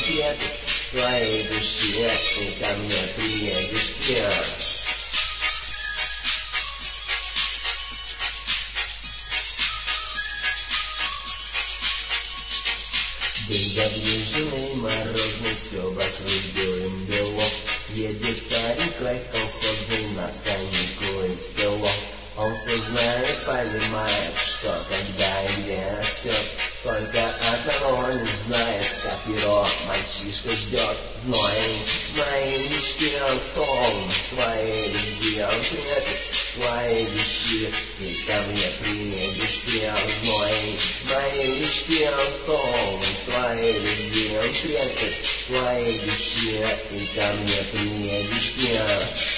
ответы в твоей душе, и ко мне приедешь первый. День заближенный, морозный, все вокруг белым-бело. Едет старик край колхозный на каникулы в село. Он все знает, понимает, что когда и где растет. Только одного не знает, как его мальчишка ждет. Моей мечте он сон, твоей любви он прячет, твоей души, и ко мне приедешь первый. Моей мечте он сон, твоей любви он прячет, твоей души, и ко мне приедешь первый.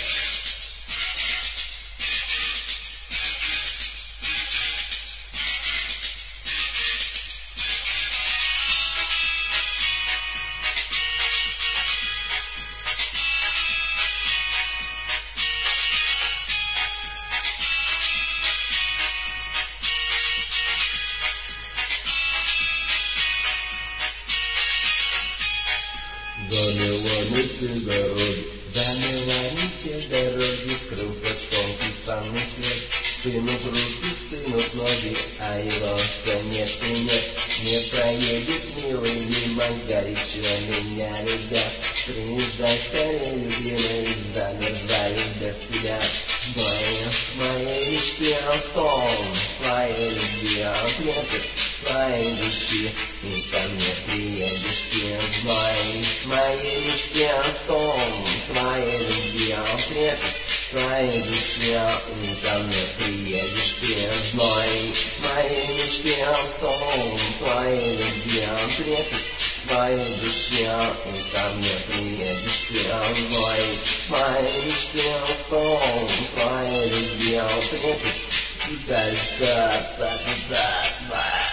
Замеланы все дороги, кругочком писанный свет. Стынут руки, стынут ноги, а его все нет и нет. Не проедет милый мимо, горячо меня любят. Приезжай скорее, любимый, замерзаю без тебя. Моей мечте сон, твоей любви ответит, твоей души, и ко мне приедешь первый. Моей мечте сон, твоей любви ответит, твоей души, и ко мне приедешь первый. Моей мечте сон, твоей любви ответит, твоей души, и ко мне приедешь первый. Моей мечте сон, твоей любви ответит, так,